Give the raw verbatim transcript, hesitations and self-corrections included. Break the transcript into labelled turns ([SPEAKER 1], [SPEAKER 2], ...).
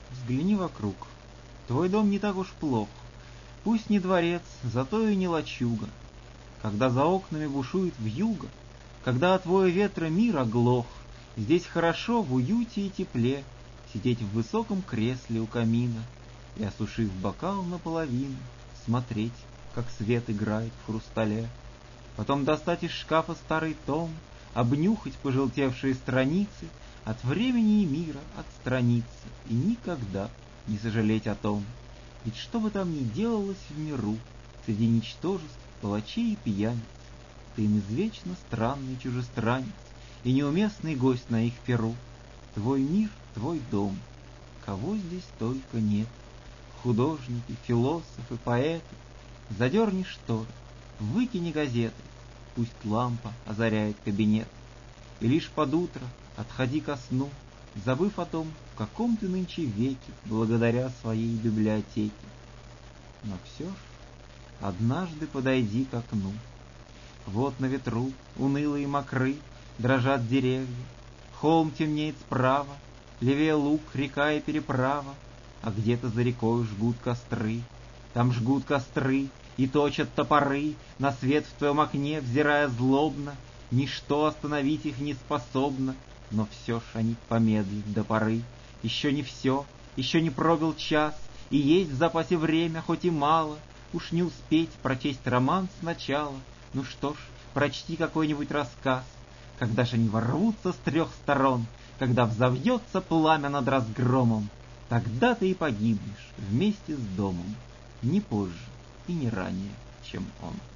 [SPEAKER 1] Взгляни вокруг. Твой дом не так уж плох. Пусть не дворец, зато и не лачуга. Когда за окнами бушует вьюга, когда от воя ветра мир оглох, здесь хорошо в уюте и тепле сидеть в высоком кресле у камина и, осушив бокал наполовину, смотреть, как свет играет в хрустале. Потом достать из шкафа старый том, обнюхать пожелтевшие страницы, от времени и мира отстраниться и никогда не сожалеть о том. Ведь что бы там ни делалось в миру, среди ничтожеств, палачей и пьяниц, ты им извечно странный чужестранец и неуместный гость на их перу. Твой мир, твой дом, кого здесь только нет. Художники, философы, поэты. Задерни шторы, выкини газеты, пусть лампа озаряет кабинет. И лишь под утро отходи ко сну, забыв о том, в каком ты нынче веке, благодаря своей библиотеке. Но все ж однажды подойди к окну. Вот на ветру, унылые и мокры, дрожат деревья. Холм темнеет справа, левее луг, река и переправа, а где-то за рекой жгут костры. Там жгут костры и точат топоры, на свет в твоем окне взирая злобно. Ничто остановить их не способно, но все ж они помедлят до поры. Еще не все, еще не пробил час, и есть в запасе время, хоть и мало. Уж не успеть прочесть роман сначала. Ну что ж, прочти какой-нибудь рассказ. Когда же они ворвутся с трех сторон, когда взовьется пламя над разгромом, тогда ты и погибнешь вместе с домом, не позже и не ранее, чем он.